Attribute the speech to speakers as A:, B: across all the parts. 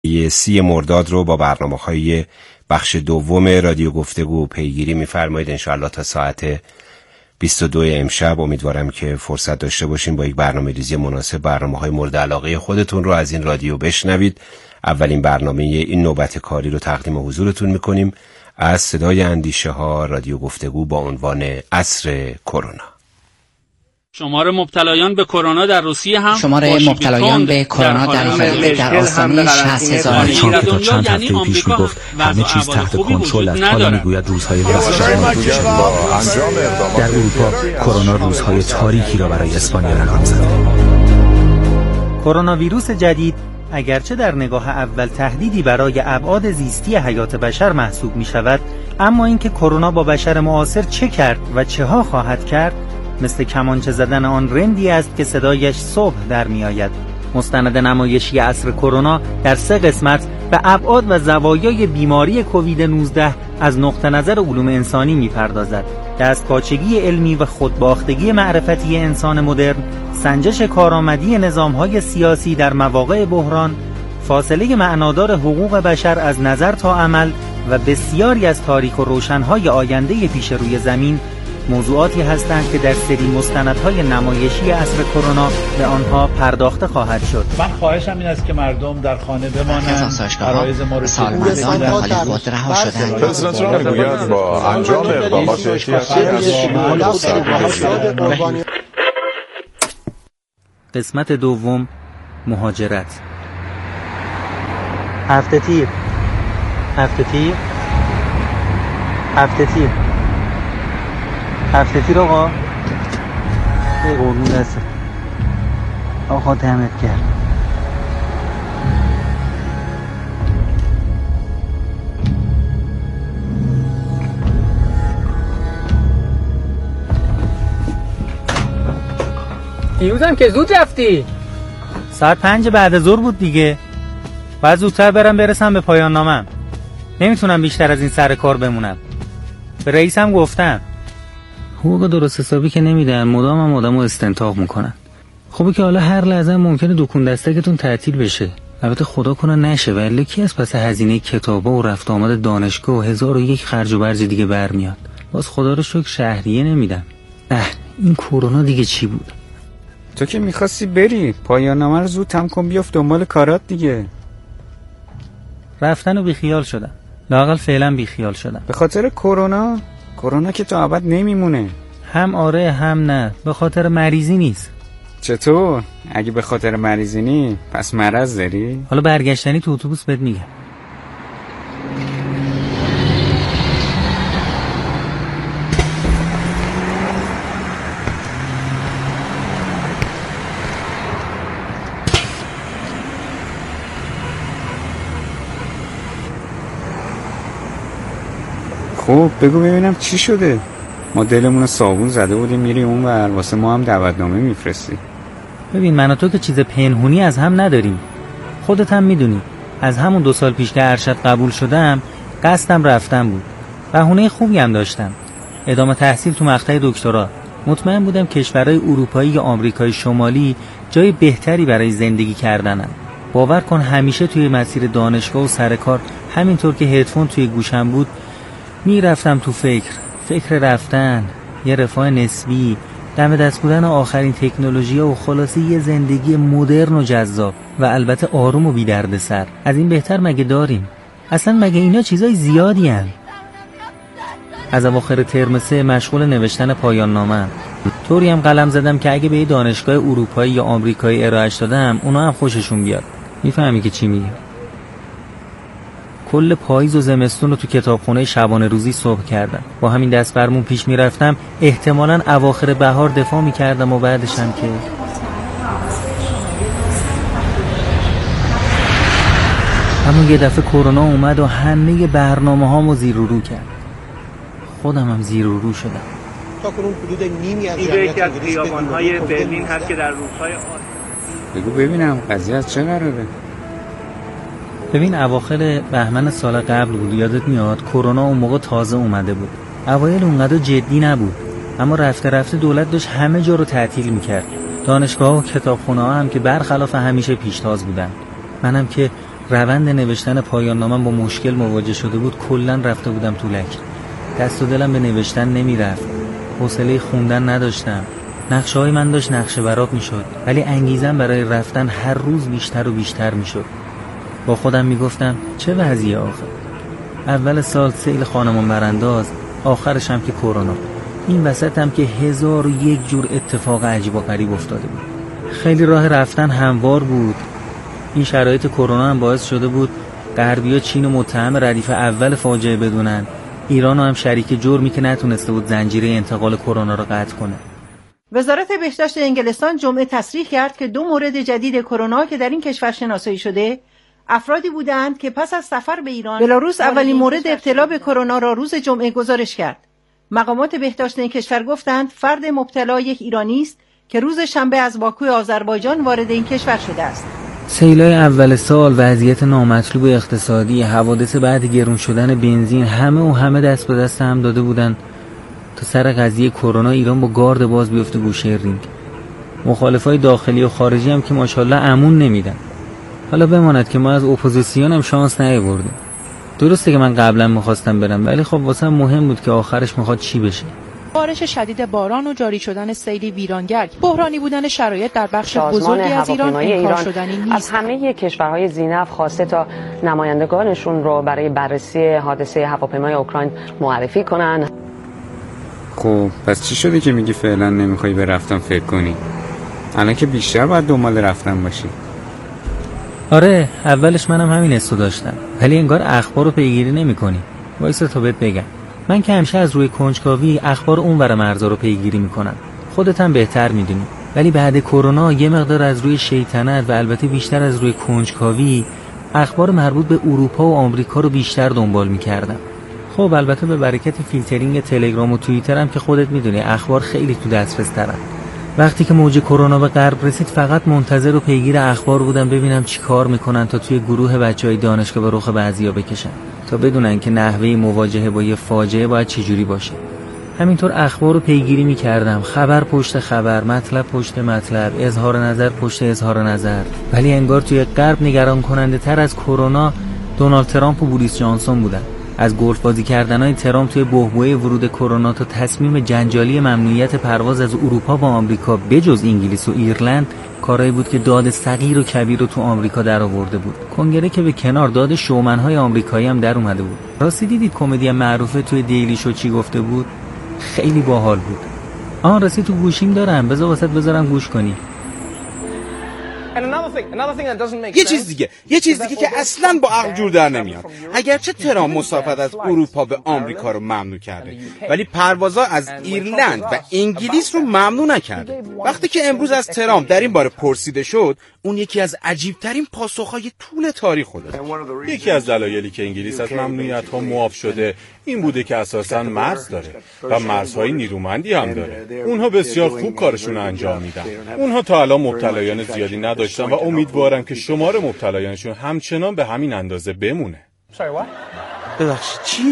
A: 30 مرداد رو با برنامه‌های بخش دوم رادیو گفتگو پیگیری می‌فرمایید. انشاءالله تا ساعت 22 امشب امیدوارم که فرصت داشته باشین با یک برنامه‌ریزی مناسب برنامه‌های مورد علاقه خودتون رو از این رادیو بشنوید. اولین برنامه این نوبت کاری رو تقدیم حضورتون می‌کنیم از صدای اندیشه ها رادیو گفتگو با عنوان عصر کرونا.
B: شمار مبتلایان به کرونا در روسیه هم
C: شمار مبتلایان به کرونا در ایتالیا در آستانه 60,000
D: چون که تا چند هفته پیش میگفت همه چیز تحت کنترل است، حالا میگوید روزهای در اروپا کرونا روزهای تاریکی را برای اسپانیا رقم زد.
E: کرونا ویروس جدید اگرچه در نگاه اول تهدیدی برای ابعاد زیستی حیات بشر محسوب می شود، اما اینکه کرونا با بشر معاصر چه کرد و چه ها خواهد کرد مثل کمانچه زدن آن رندی است که صدایش صبح در می آید. مستند نمایشی عصر کرونا در 3 قسمت به ابعاد و زوایای بیماری کووید 19 از نقطه نظر علوم انسانی می پردازد. دستپاچگی علمی و خودباختگی معرفتی انسان مدرن، سنجش کارآمدی نظام‌های سیاسی در مواقع بحران، فاصله معنادار حقوق بشر از نظر تا عمل و بسیاری از تاریک و روشن‌های آینده پیش روی زمین موضوعاتی هستند که در سری مستندهای نمایشی عصر کرونا به آنها پرداخته خواهد شد.
F: من خواهشم این است که مردم در خانه بمانند. عرایض ما رو
C: سالمندان به هالیوود رها شدند.
G: پرزیدنت ترامپ میگوید با انجام اقدامات احتیاطی
E: قسمت دوم، مهاجرت. هفته تیر آقا ای قربون دست آقا دمت کرد.
H: دیروزم که زود رفتی.
E: ساعت 5 بعد از ظهر بود دیگه. باید زودتر برسم به پایان نامم. نمیتونم بیشتر از این سر کار بمونم. به رئیسم گفتم. حقوق درست حسابی که نمیدن، مدام آدمو استنتاق میکنن. خوبه که حالا هر لحظه ممکنه دکون دستکتون تعطیل بشه. البته خدا کنه نشه، ولی کی از پس هزینه کتابا و رفت آمد دانشگاه و 1001 خرج و برج دیگه برمیاد. باز خدا رو شکر شهریه نمیدن. این کرونا دیگه چی بود؟
I: تو که میخواستی بری، پایان نامه رو زود تمام کن بیافت دنبال کارات دیگه.
E: رفتن و بیخیال شدم. لااقل فعلا بیخیال شدم.
I: به خاطر کرونا که تا ابد نمیمونه.
E: هم آره هم نه، به خاطر مریضی نیست.
I: چطور؟ اگه به خاطر مریضی نی پس مرض داری؟
E: حالا برگشتنی تو اتوبوس بهت میگم.
I: خب بگو ببینم چی شده؟ ما دلمون صابون زده بودیم میری اون ور، واسه ما هم دعوتنامه میفرستی.
E: ببین من و تو که چیز پنهونی از هم نداریم. خودت هم میدونی از همون 2 سال پیش که ارشد قبول شدم قصدم رفتن بود. بهونه خوبی هم داشتم، ادامه تحصیل تو مقطع دکترا. مطمئن بودم کشورهای اروپایی یا آمریکای شمالی جای بهتری برای زندگی کردنن. باور کن همیشه توی مسیر دانشگاه و سر کار همینطور که هدفون توی گوشم بود میرفتم تو فکر رفتن، یه رفاه نسبی، دم دست بودن آخرین تکنولوژی‌ها و خلاصه یه زندگی مدرن و جذاب و البته آروم و بی دردسر. از این بهتر مگه داریم؟ اصلا مگه اینا چیزای زیادی هن؟ از اواخر ترم 3 مشغول نوشتن پایان نامه‌ام. طوری هم قلم زدم که اگه به یه دانشگاه اروپایی یا آمریکایی ارائهش دادم اونا هم خوششون بیاد. میفهمی که چی میگم؟ کل پاییز و زمستون رو تو کتابخونه شبانه روزی صبح کردم. با همین دست فرمون پیش میرفتم، احتمالاً اواخر بهار دفاع میکردم و بعدش هم که همون یه دفعه کرونا اومد و همه برنامه هامو زیر و رو کرد. خودم هم زیر و رو شدم.
J: تا کنون حدود نیمی از یکی از خیابان‌های برلین هست که در روزهای
I: بگو ببینم قضیه از چه قراره؟
E: ببین اواخر بهمن سال قبل بود، یادت میاد؟ کرونا اون موقع تازه اومده بود. اوایل اونقدر جدی نبود، اما رفته رفته دولت داشت همه جا رو تعطیل میکرد. دانشگاه و کتابخونه ها هم که برخلاف همیشه پیشتاز بودن. منم که روند نوشتن پایان نامم با مشکل مواجه شده بود، کلا رفته بودم تو لک. دست و دلم به نوشتن نمیرفت، حوصله خوندن نداشتم. نقشه‌های من داشت نقشه براب میشد، ولی انگیزم برای رفتن هر روز بیشتر و بیشتر میشد. با خودم میگفتم چه وضعیه آخه؟ اول سال سیل خانمان برانداز، آخرش هم که کرونا. این وسط هم که 1001 جور اتفاق عجیب و غریب افتاده بود. خیلی راه رفتن هموار بود. این شرایط کرونا هم باعث شده بود غربی‌ها چین و متهم ردیف اول فاجعه بدونن، ایران هم شریک جرمی که نتونسته بود زنجیره انتقال کرونا رو قطع کنه.
K: وزارت بهداشت انگلستان جمعه تصریح کرد که 2 مورد جدید کرونا که در این کشور شناسایی شده افرادی بودند که پس از سفر به ایران بلاروس اولین مورد ابتلا به کرونا را روز جمعه گزارش کرد. مقامات بهداشت این کشور گفتند فرد مبتلا یک ایرانی است که روز شنبه از باکوی آذربایجان وارد این کشور شده است.
E: سیلای اول سال، وضعیت نامطلوب اقتصادی، حوادث بعد گرون شدن بنزین، همه دست به دست هم داده بودن تا سر قضیه کرونا ایران با گارد باز بیفته گوشه رینگ. مخالفای داخلی و خارجی هم که ماشاءالله امون نمیدن. حالا بماند که ما از اپوزیسیون هم شانس نیاوردیم. درسته که من قبلا می‌خواستم برم، ولی خب واسه مهم بود که آخرش میخواد چی بشه.
L: بارش شدید باران و جاری شدن سیلی ویرانگر، بحرانی بودن شرایط در بخش بزرگی از ایران انکار شدنی نیست.
M: از همه کشورهای ذی‌نفع خواسته تا نمایندگانشون رو برای بررسی حادثه هواپیمای اوکراین معرفی کنن.
I: خب پس چی شده که میگی فعلا نمیخوای به رفتن فکر کنی؟ الان که بیشتر باید دنبال رفتن باشی.
E: آره، اولش منم همین حسو داشتم، ولی انگار اخبار رو پیگیری نمی‌کنی. وایسا تا بهت بگم. من که همیشه از روی کنجکاوی اخبار اونور مرزا رو پیگیری میکنم. خودت هم بهتر میدونی. ولی بعد کرونا یه مقدار از روی شیطنت و البته بیشتر از روی کنجکاوی اخبار مربوط به اروپا و آمریکا رو بیشتر دنبال میکردم. خب البته به برکت فیلترینگ تلگرام و توییتر هم که خودت میدونی اخبار خیلی تو دسترس ترن. وقتی که موج کرونا به غرب رسید فقط منتظر و پیگیر اخبار بودم ببینم چی کار میکنن تا توی گروه بچهای دانشگاه به رخ بعضیا بکشن، تا بدونن که نحوه مواجهه با یه فاجعه باید چجوری باشه. همینطور اخبار رو پیگیری میکردم، خبر پشت خبر، مطلب پشت مطلب، اظهار نظر پشت اظهار نظر. ولی انگار توی غرب نگران کننده تر از کرونا دونالد ترامپ و بوریس جانسون بودن. از گلف بازی کردنای ترامپ توی بحبوحه ورود کرونا تا تصمیم جنجالی ممنوعیت پرواز از اروپا با آمریکا بجز انگلیس و ایرلند، کارایی بود که داد صغیر و کبیر رو تو آمریکا در آورده بود. کنگره که به کنار، داد شومن‌های آمریکایی هم در اومده بود. راستی دیدید کمدی معروفه توی دیلی شو چی گفته بود؟ خیلی باحال بود. راستی تو گوشیم دارم، بذار واسط بذارم گوش کنی.
N: یه چیز دیگه که اصلاً با عقل جور در نمیاد. اگرچه ترامپ مسافرت از اروپا به آمریکا رو ممنوع کرده، ولی پروازها از ایرلند و انگلیس رو ممنوع نکرده. وقتی که امروز از ترامپ در این باره پرسیده شد، اون یکی از عجیبترین پاسخهای طول تاریخ خودش.
O: یکی از دلایلی که انگلیس از ممنوعیت‌ها معاف شده این بوده که اساساً مرز داره و مرزهای نیرومندی هم داره. اونها بسیار خوب کارشون رو انجام میدن. اونها تا الان مبتلایان زیادی نداشتن و امیدوارم که شمار مبتلایانشون همچنان به همین اندازه بمونه.
N: ببخشید چی؟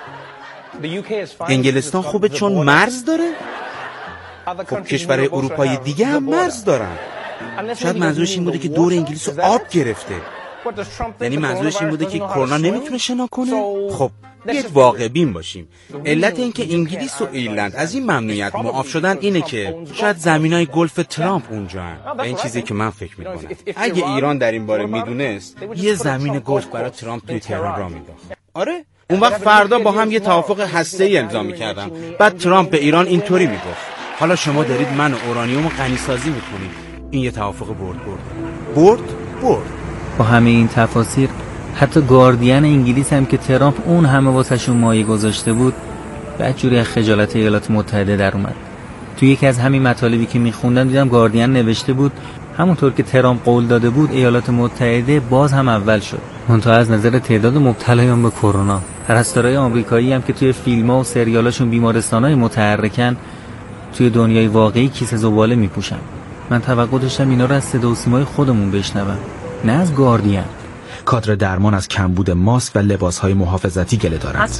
N: انگلستان خوبه چون مرز داره؟ خب کشورهای اروپایی دیگه هم مرز دارن. شاید منظورش این بوده که دور انگلیس رو آب گرفته. یعنی منظورش این بوده که کرونا نمیتونه شنا کنه؟ خب بیاید واقع بین باشیم. علت این که انگلیس و ایرلند از این ممنوعیت معاف شدن اینه که شاید زمینای گلف ترامپ اونجا هن و این چیزی که من فکر میکنم اگه ایران در این باره میدونست یه زمین گلف برای ترامپ توی تهران را میداخت. آره اون وقت فردا با هم یه توافق هسته‌ای امضا میکردن. بعد ترامپ به ایران اینطوری میگفت حالا شما دارید من و اورانیوم رو غنی‌سازی میکنید. این یه توافق برد.
E: با همه این تفاسیر حتی گاردین انگلیس هم که ترامپ اون همه واسهشون مایه گذاشته بود بدجوری از خجالت ایالات متحده در اومد. تو یکی از همین مطالبی که میخوندم دیدم گاردین نوشته بود همونطور که ترامپ قول داده بود ایالات متحده باز هم اول شد، منتها از نظر تعداد مبتلایان به کرونا. پرستارای آمریکایی هم که توی فیلم‌ها و سریالاشون بیمارستانای متحرکن توی دنیای واقعی کیسه زباله میپوشن. من توقع داشتم اینا رو از صدا و سیمای خودمون بشنوم، نه از گاردین.
D: کادر درمان از کمبود ماسک و لباس‌های محافظتی گله دارند.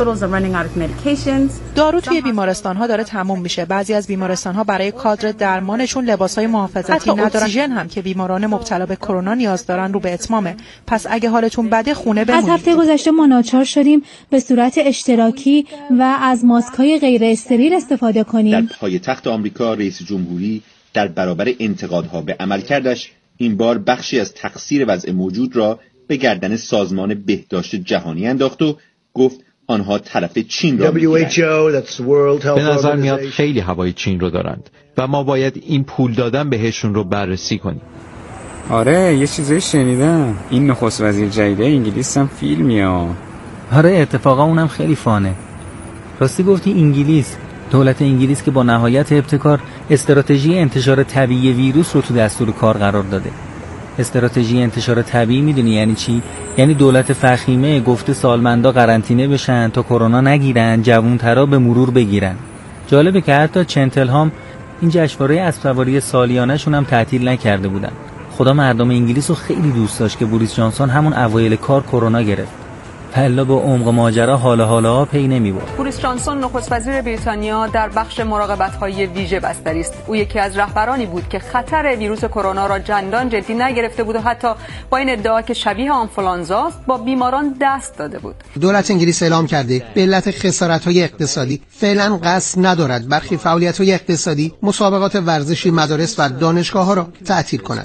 L: دارو توی بیمارستان‌ها داره تموم میشه. بعضی از بیمارستان‌ها برای کادر درمانشون لباس‌های محافظتی ندارن. اکسیژن هم که بیماران مبتلا به کرونا نیاز دارن رو به اتمامه. پس اگه حالتون بده خونه بمونید.
P: از هفته گذشته ما ناچار شدیم به صورت اشتراکی و از ماسک‌های غیر استریل استفاده کنیم.
Q: در پایتخت آمریکا رئیس جمهوری در برابر انتقادها به عملکردش این بار بخشی از تقصیر وضع موجود را به گردن سازمان بهداشت جهانی انداخت و گفت آنها طرف چین را می‌گیرند.
R: به نظر میاد خیلی هوای چین رو دارند و ما باید این پول دادن بهشون رو بررسی کنیم.
I: آره یه چیزی شنیدم، این نخست وزیر جدید انگلیس هم فیلمیه.
E: آره اتفاقا اونم خیلی فانه. راستی گفتی انگلیس، دولت انگلیس که با نهایت ابتکار استراتژی انتشار طبیعی ویروس رو تو دستور کار قرار داده. استراتژی انتشار طبیعی میدونی یعنی چی؟ یعنی دولت فخیمه گفته سالمندا قرنطینه بشن تا کرونا نگیرن، جوان‌ترا به مرور بگیرن. جالبه که حتی چنتلهام این جشنواره اسب‌سواری سالیانه‌شون هم تعطیل نکرده بودن. خدا مردم انگلیس رو خیلی دوست داشت که بوریس جانسون همون اوایل کار کرونا گرفت. پلا با عمق ماجرا حالا پی نمی‌برد.
M: بوریس جانسون نخست وزیر بریتانیا در بخش مراقبت‌های ویژه بستری است. او یکی از رهبرانی بود که خطر ویروس کرونا را چندان جدی نگرفته بود و حتی با این ادعا که شبیه آنفولانزا است با بیماران دست داده بود.
S: دولت انگلیس اعلام کرده به علت خسارت‌های اقتصادی فعلا قصد ندارد برخی فعالیت‌های اقتصادی، مسابقات ورزشی، مدارس و دانشگاه‌ها را تعطیل کند.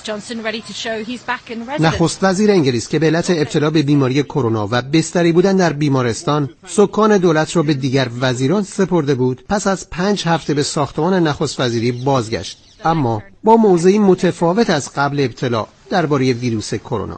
S: نخست وزیر انگلیس که به علت ابتلا به بیماری کرونا و بستری بودن در بیمارستان سکان دولت را به دیگر وزیران سپرده بود، پس از 5 هفته به ساختمان نخست وزیری بازگشت، اما با موضعی متفاوت از قبل ابتلا درباره ویروس کرونا.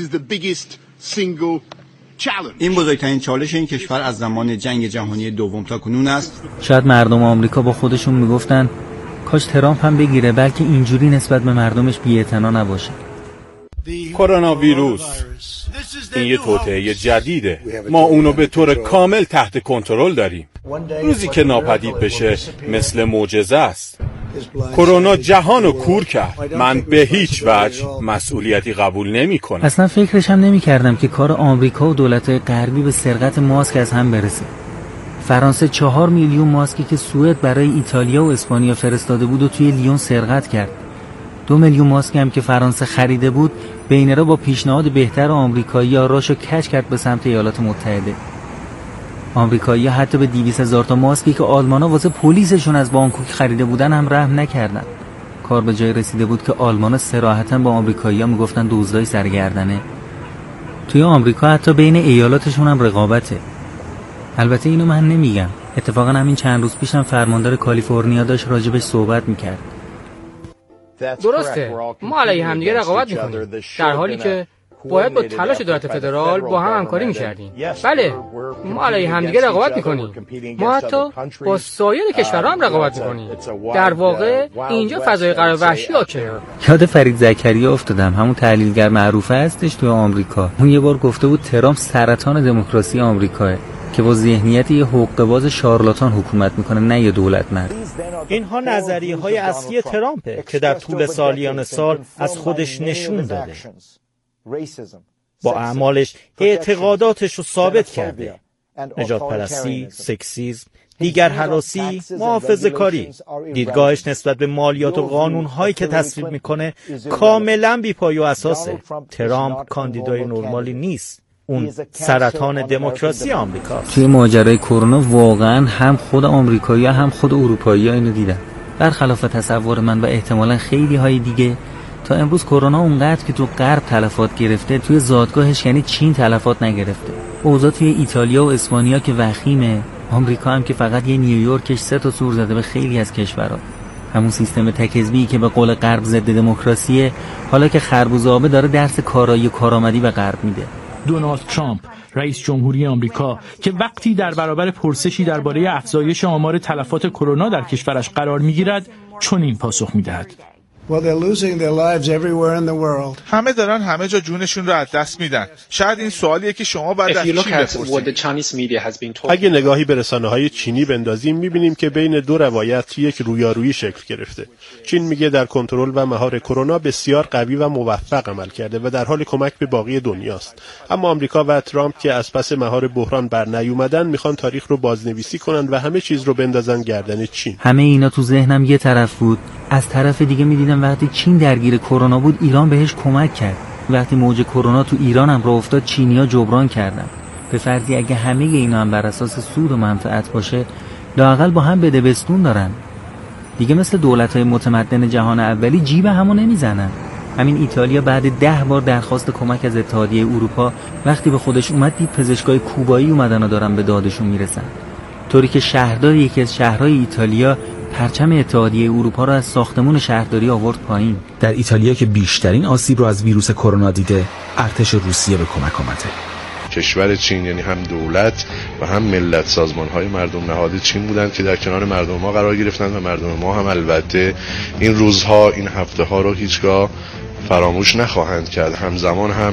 T: این بزرگترین چالش این کشور از زمان جنگ جهانی دوم تا کنون است.
E: شاید مردم آمریکا با خودشون میگفتن کاش ترامپ هم بگیره، بلکه اینجوری نسبت به مردمش بی‌اعتنا نباشه.
O: کرونا ویروس این یه توطئه جدیده، ما اونو به طور کامل تحت کنترل داریم. روزی که ناپدید بشه مثل معجزه است. کرونا جهانو کور کرد. من به هیچ وجه مسئولیتی قبول نمی‌کنم.
E: اصلا فکرش هم نمی‌کردم که کار آمریکا و دولت‌های غربی به سرقت ماسک از هم برسه. فرانسه 4 میلیون ماسکی که سوئد برای ایتالیا و اسپانیا فرستاده بود و توی لیون سرقت کرد. 2 میلیون ماسک هم که فرانسه خریده بود بین را با پیشنهاد بهتر آمریکایی‌ها راشو کج کرد به سمت ایالات متحده. آمریکایی‌ها حتی به 200,000 تا ماسکی که آلمان‌ها واسه پلیسشون از بانکوک خریده بودن هم رحم نکردن. کار به جای رسیده بود که آلمان‌ها صراحتاً با آمریکایی‌ها میگفتن دزدای سرگردنه. توی آمریکا حتی بین ایالاتشون هم رقابته. البته اینو من نمیگم. اتفاقا همین چند روز پیشم فرماندار کالیفرنیا داشت راجبش صحبت میکرد.
H: درسته، ما علیه همدیگه رقابت میکنیم، در حالی که باید با تلاش دولت فدرال با هم همکاری میکردیم. بله، ما علیه همدیگه رقابت میکنیم، ما حتی با سایر کشورها هم رقابت میکنیم. در واقع اینجا فضای قرار وحشی حاکمه.
E: یاد فرید زکریا افتادم، همون تحلیلگر معروفه هستش تو آمریکا. اون یه بار گفته بود ترامپ سرطان دموکراسی آمریکاه که با ذهنیت یه حقه‌باز شارلاتان حکومت میکنه، نه یه دولت مرد.
F: اینها نظریه‌های اصلی ترامپه که در طول سالیان سال از خودش نشون داده. با اعمالش اعتقاداتش رو ثابت کرده. نجات پرستی، سکسیسم، دیگر هراسی، محافظه‌کاری. دیدگاهش نسبت به مالیات و قانون‌هایی که تصویب میکنه کاملاً بی‌پایه و اساسه. ترامپ کاندیدای نرمالی نیست. اون سرطان دموکراسی آمریکاست.
E: توی ماجرای کرونا واقعا هم خود آمریکایی‌ها هم خود اروپایی‌ها اینو دیدن. برخلاف تصور من و احتمالاً خیلی های دیگه، تا امروز کرونا اونقدر که تو غرب تلفات گرفته، توی زادگاهش یعنی چین تلفات نگرفته. اوضاع توی ایتالیا و اسپانیا که وخیمه، آمریکا هم که فقط یه نیویورکش 3 تا سور زده به خیلی از کشورها. همون سیستم تک حزبی که به قول غرب ضد دموکراسیه، حالا که خربوزه آبه داره درس کارایی و کارآمدی به غرب میده.
U: دونالد ترامپ رئیس جمهوری آمریکا که وقتی در برابر پرسشی درباره افزایش آمار تلفات کرونا در کشورش قرار میگیرد چنین پاسخ میدهد:
A: همه دارن همه جا جونشون رو از دست میدن. شاید این سوالیه که شما باید از چین بپرسید.
V: اگه نگاهی به رسانه‌های چینی بندازیم می‌بینیم که بین دو روایت یک رویارویی شکل گرفته. چین میگه در کنترل و مهار کرونا بسیار قوی و موفق عمل کرده و در حال کمک به باقی دنیاست. اما آمریکا و ترامپ که از پس مهار بحران بر نیومدن میخوان تاریخ رو بازنویسی کنن و همه چیز رو بندازن گردن چین.
E: همه اینا تو ذهنم یه طرف بود. از طرف دیگه می‌دیدم وقتی چین درگیر کرونا بود ایران بهش کمک کرد. وقتی موج کرونا تو ایران هم راه افتاد چینی‌ها جبران کردن. به فرضی اگه همه اینا هم بر اساس سود و منفعت باشه لااقل با هم بده بستون دارن. دیگه مثل دولت‌های متمدن جهان اولی جیب همو نمیزنن. همین ایتالیا بعد 10 بار درخواست کمک از اتحادیه اروپا وقتی به خودش اومد دید پزشکای کوبایی اومدن و دارن به دادشون میرسن. طوری که شهردار یکی از شهرهای ایتالیا پرچم اتحادیه اروپا رو از ساختمون شهرداری آورد پایین.
D: در ایتالیا که بیشترین آسیب رو از ویروس کرونا دیده، ارتش روسیه به کمک اومده.
W: کشور چین یعنی هم دولت و هم ملت سازمان‌های مردم نهاد چین بودند که در کنار مردم ما قرار گرفتند و مردم ما هم البته این روزها این هفته‌ها رو هیچگاه فراموش نخواهند کرد. همزمان هم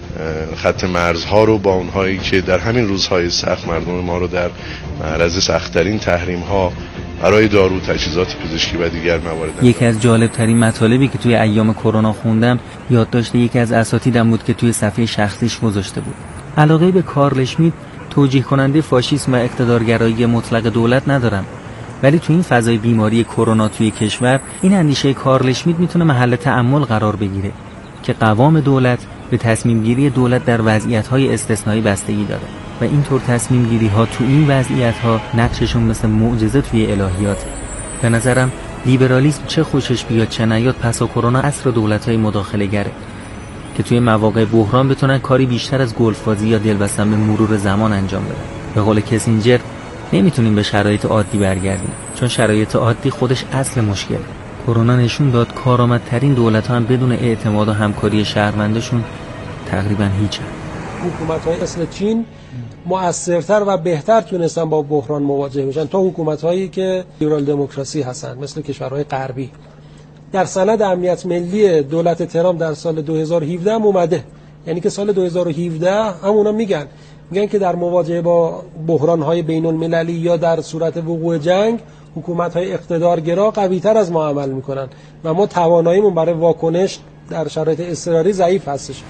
W: خط مرزها رو با اونهایی که در همین روزهای سخت مردم ما رو در معرض سخت‌ترین تحریم‌ها برای دارو، تجهیزات پزشکی و دیگر موارد.
E: یکی از جالب‌ترین مطالبی که توی ایام کرونا خوندم یادداشت یکی از اساتیدم بود که توی صفحه شخصیش گذاشته بود. علاقه به کارل اشمیت، توجیه کننده فاشیسم و اقتدارگرایی مطلق دولت ندارم، ولی توی این فضای بیماری کرونا توی کشور این اندیشه کارل اشمیت میتونه محل تأمل قرار بگیره که قوام دولت به تصمیم گیری دولت در وضعیت‌های استثنایی بستگی داره و اینطور تصمیم گیری ها تو این وضعیت ها نقششون مثل معجزه توی الهیاته. به نظرم لیبرالیسم چه خوشش بیاد چه نیاد پس از کرونا عصر دولت‌های مداخله گره که توی مواقع بحران بتونن کاری بیشتر از گلف‌بازی یا دلبستن به مرور زمان انجام بدن. به قول کسینجر نمیتونیم به شرایط عادی برگردیم چون شرایط عادی خودش اصل مشکله. کرونا نشون داد کارآمدترین دولت‌ها هم بدون اعتماد و همکاری شهروندشون تقریبا هیچن.
X: حکومت‌های مثل چین مؤثرتر و بهتر تونستن با بحران مواجه بشن تا حکومت‌هایی که لیبرال دموکراسی هستن مثل کشورهای غربی. در سند امنیت ملی دولت ترامپ در سال 2017 هم اومده، یعنی که سال 2017 همونا میگن که در مواجهه با بحران‌های بین‌المللی یا در صورت وقوع جنگ حکومت‌های اقتدارگرا قوی‌تر از ما عمل می‌کنن و ما تواناییمون برای واکنش در شرایط اضطراری ضعیف هستش.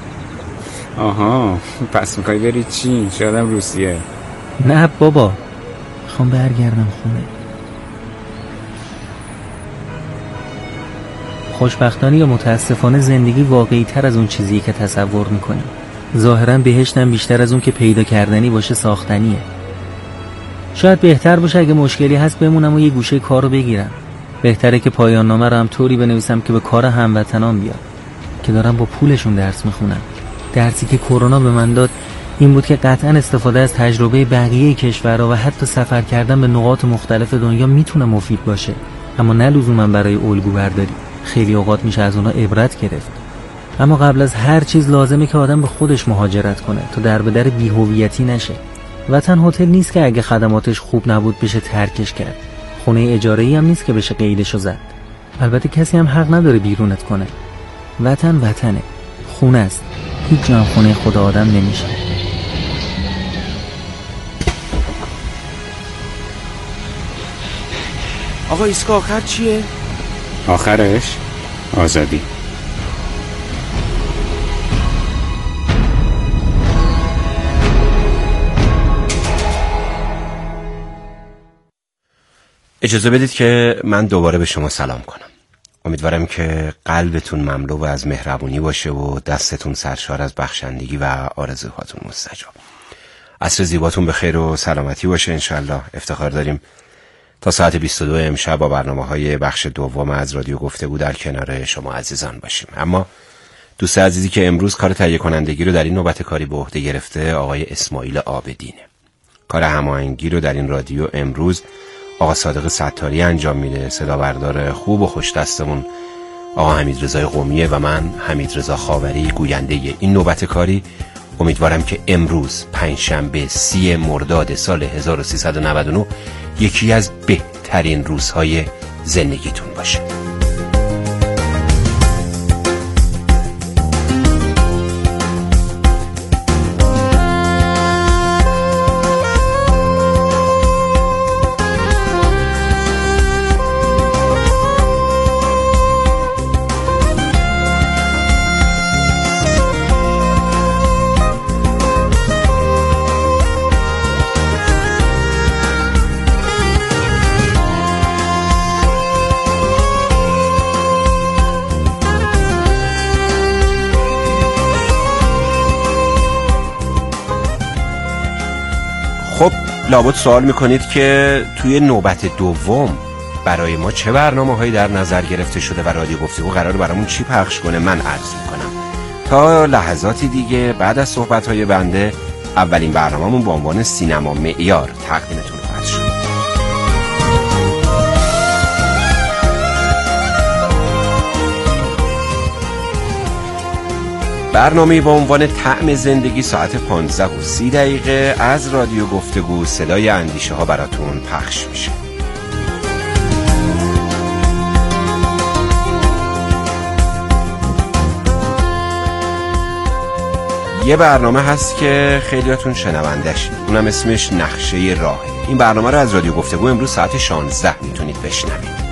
I: آها، پس می‌خوای بری چین؟ شایدم روسیه.
E: نه بابا، می‌خوام برگردم خونه. خوشبختانه یا متاسفانه زندگی واقعی تر از اون چیزیه که تصور میکنیم. ظاهرا بهشتم بیشتر از اون که پیدا کردنی باشه ساختنیه. شاید بهتر باشه اگه مشکلی هست بمونم و یه گوشه کارو بگیرم. بهتره که پایان نامه رو هم طوری بنویسم که به کار هموطنان بیاد که دارم با پولشون درس میخونم. درسی که کرونا به من داد این بود که قطعا استفاده از تجربه بقیه کشورها و حتی سفر کردن به نقاط مختلف دنیا میتونه مفید باشه، اما نه لزوما برای الگو برداری. خیلی اوقات میشه از اونها عبرت گرفت. اما قبل از هر چیز لازمه که آدم به خودش مهاجرت کنه تا در به در بی‌هویتی نشه. وطن هتل نیست که اگه خدماتش خوب نبود بشه ترکش کرد. خونه اجاره‌ای هم نیست که بشه قیدشو زد. البته کسی هم حق نداره بیرونت کنه. وطن وطنه، خونه است. هیچ جا هم خونه خود آدم نمیشه.
N: آقا ایستگاه آخر چیه؟
I: آخرش آزادی.
Y: اجازه بدید که من دوباره به شما سلام کنم. امیدوارم که قلبتون مملو و از مهربونی باشه و دستتون سرشار از بخشندگی و آرزوهاتون مستجاب. عصر زیباتون به خیر و سلامتی باشه انشالله. افتخار داریم تا ساعت 22 امشب با برنامه‌های بخش دوم از رادیو گفتگو در کنار شما عزیزان باشیم. اما دوست عزیزی که امروز کار تهیه کنندگی رو در این نوبت کاری به عهده گرفته آقای اسماعیل عابدینه. کار هماهنگی رو در این رادیو امروز آقا صادق ستاری انجام میده. صدا بردار خوب و خوش دستمون آقا حمیدرضا قمیه و من حمیدرضا خاوری گوینده این نوبت کاری. امیدوارم که امروز پنجشنبه 30 مرداد سال 1399 یکی از بهترین روزهای زندگیتون باشه. خب لابد سوال میکنید که توی نوبت دوم برای ما چه برنامه‌هایی در نظر گرفته شده و رادیو گفتگو قراره برامون چی پخش کنه. من عرض میکنم تا لحظاتی دیگه بعد از صحبت‌های بنده اولین برنامه‌مون با عنوان سینما معیار تقدیمتون خواهد شد. برنامه با عنوان طعم زندگی ساعت 15:30 از رادیو گفتگو صدای اندیشه ها براتون پخش میشه. یه برنامه هست که خیلیاتون شنونده‌شید، اونم اسمش نقشه راهه. این برنامه رو از رادیو گفتگو امروز ساعت 16 میتونید بشنوید.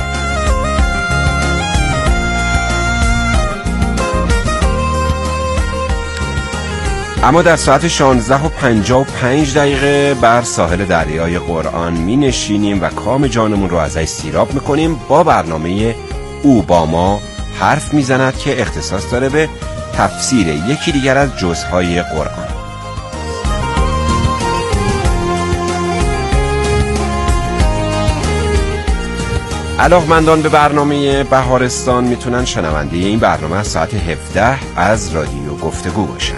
Y: اما در ساعت 16:55 بر ساحل دریای قرآن می نشینیم و کام جانمون رو ازش سیراب میکنیم با برنامه او با ما حرف میزند که اختصاص داره به تفسیر یکی دیگر از جزهای قرآن. علاقمندان به برنامه بهارستان میتونن شنونده این برنامه از ساعت 17 از رادیو گفتگو باشن.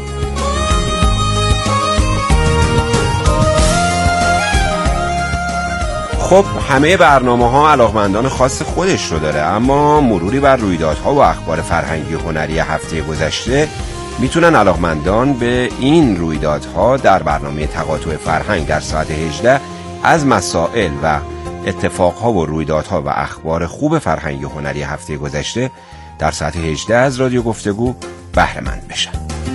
Y: خب همه برنامه‌ها علاقمندان خاص خودش رو داره، اما مروری بر رویدادها و اخبار فرهنگی و هنری هفته گذشته میتونن علاقمندان به این رویدادها در برنامه تقاطع فرهنگ در ساعت 18 از مسائل و اتفاقها و رویدادها و اخبار خوب فرهنگی و هنری هفته گذشته در ساعت 18 از رادیو گفتگو بهره مند بشن.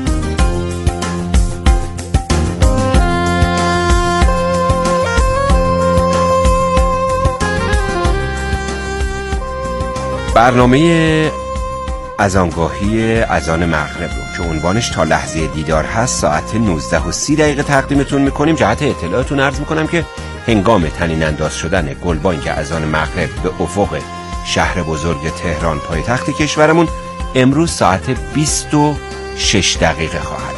Y: برنامه اذانگاهی اذان مغرب رو که عنوانش تا لحظه دیدار هست ساعت 19:30 تقدیمتون میکنیم. جهت اطلاعتون عرض میکنم که هنگام طنین انداز شدن گلبانگ اذان مغرب به افق شهر بزرگ تهران پایتخت کشورمون امروز ساعت 26 خواهد.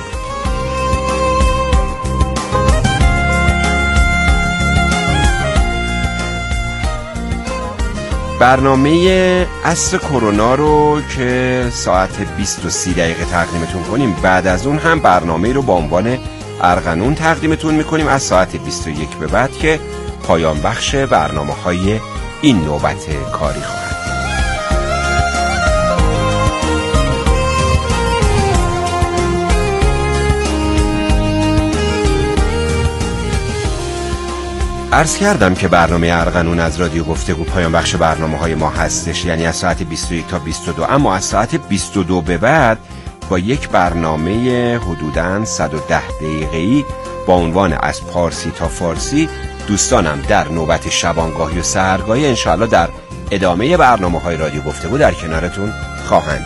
Y: برنامه عصر کرونا رو که ساعت 20:30 تقدیمتون کنیم، بعد از اون هم برنامه رو با عنوان ارغنون تقدیمتون میکنیم از ساعت 21 به بعد که پایان بخش برنامه‌های این نوبت کاری خواهد. عرض کردم که برنامه ارغنون از رادیو گفتگو پایان بخش برنامه‌های ما هستش، یعنی از ساعت 21 تا 22، اما از ساعت 22 به بعد با یک برنامه حدوداً 110 دقیقه‌ای با عنوان از پارسی تا فارسی دوستانم در نوبت شبانگاهی و سحرگاهی انشاءالله در ادامه برنامه‌های رادیو گفتگو در کنارتون خواهند.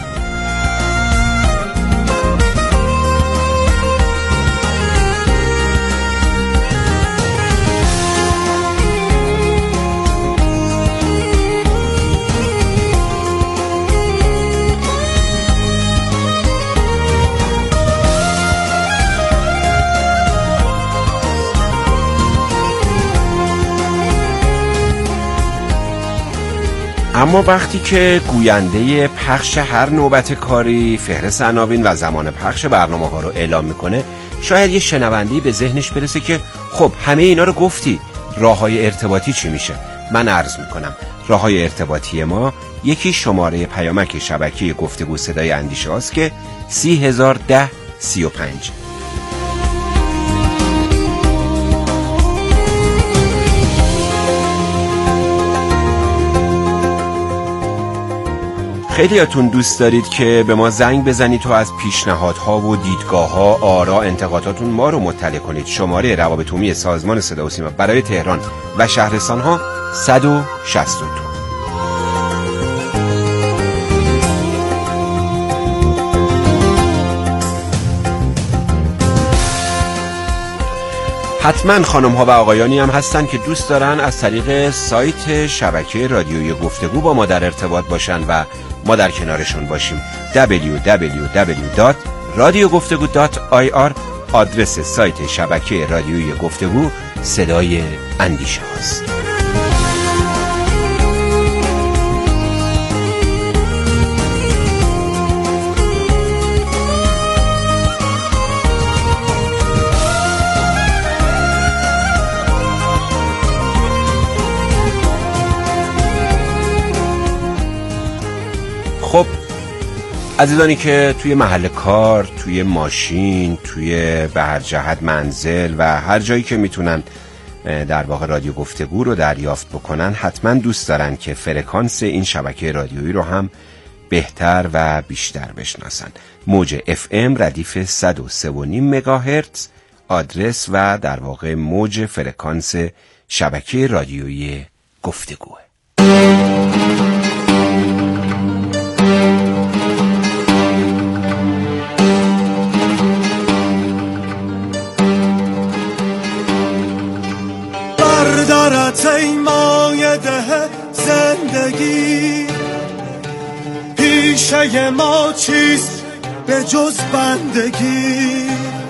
Y: اما وقتی که گوینده پخش هر نوبت کاری فهرست عناوین و زمان پخش برنامه ها رو اعلام میکنه، شاید یه شنونده‌ای به ذهنش برسه که خب همه اینا رو گفتی، راه‌های ارتباطی چی میشه؟ من عرض میکنم راه‌های ارتباطی ما یکی شماره پیامک شبکه گفتگو صدای اندیشه هاست که 301035. خیلیاتون دوست دارید که به ما زنگ بزنید و از پیشنهادها و دیدگاه‌ها، آرا، انتقاداتون ما رو مطلع کنید. شماره روابط عمومی سازمان صدا و سیما برای تهران و شهرستان‌ها 162. حتما خانم ها و آقایانی هم هستن که دوست دارن از طریق سایت شبکه رادیوی گفتگو با ما در ارتباط باشن و ما در کنارشون باشیم. www.radiogفتگو.ir آدرس سایت شبکه رادیویی گفتگو صدای اندیشه هاست. خب عزیزانی که توی محل کار، توی ماشین، توی به هر جهت منزل و هر جایی که میتونن در واقع رادیو گفتگو رو دریافت بکنن، حتما دوست دارن که فرکانس این شبکه رادیویی رو هم بهتر و بیشتر بشناسن. موج FM ردیف 103.5 مگاهرتز آدرس و در واقع موج فرکانس شبکه رادیویی گفتگوه.
B: بردارت ای مایده زندگی، پیشه ما چیست به جز بندگی،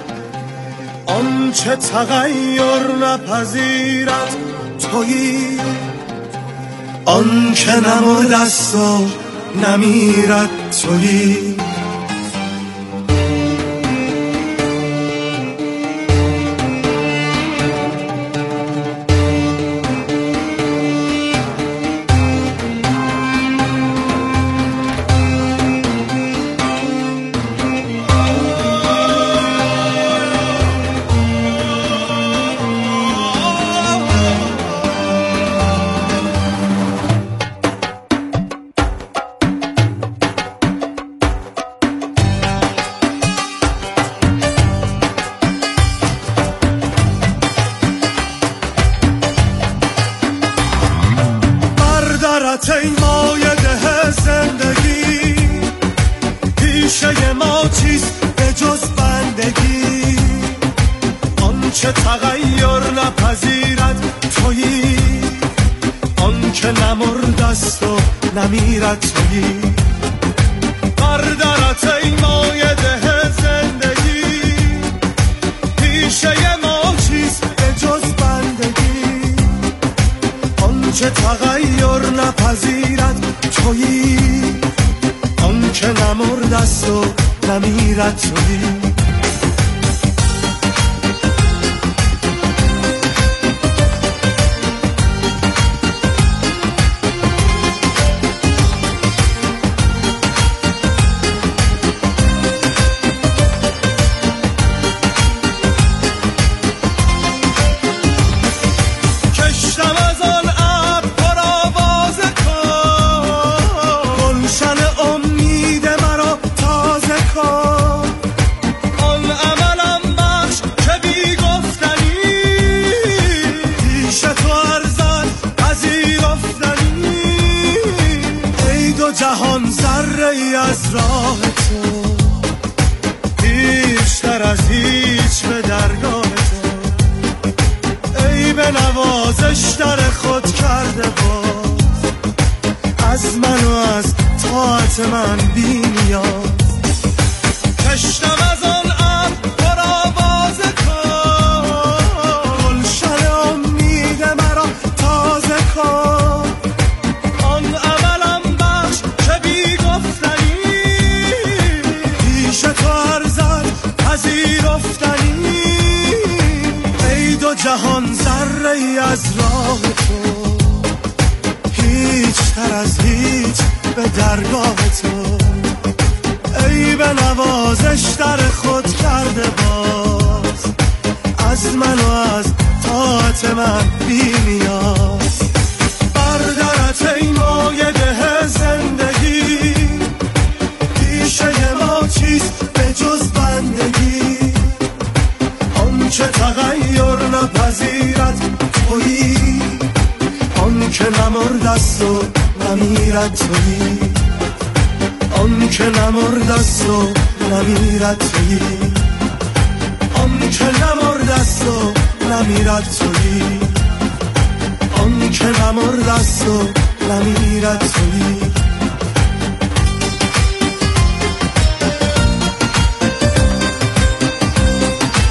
B: آنچه تغییر نپذیرد تویی، آنچه نمرده است و نمیرد تویی. ای مایده زندگی، پیشه ما چیست به جز بندگی، آنچه تغییر نپذیرد تویی، آنچه نمرده است و نمیرد تویی. بردارت ای مایده زندگی، پیشه ما چیست به جز بندگی، آنچه تغییر نپذیرد تویی، آنچه نمرده است و نمیرد تویی. جهان ذره‌ای از راه تو، بیشتر از هیچ به درگاه تو، ای به نوازش در خود کرده باز، از من و از طاعت من بی نیاز. کشتم از آن ابر پرآواز کن، گلشن امید مرا تازه کن، آن عملم بخش که بی گفتنی، پیش تو ارزد پذیرفتنی، ای دو جهان ذره‌ای از راه تو، هیچ تر از هیچ به درگاه تو، ای به نوازش در خود کرده باز، از من و از طاعت من بی نیاز. بردارت ای مایده زندگی، پیشه ما چیست به جز بندگی، آنچه تغییر نپذیرد تویی، آنچه نمرده است و نمیرد تویی، آنچه نمرده است و نمیرد تویی، آنچه نمرده است و نمیرد تویی، آنچه نمرده است و نمیرد تویی.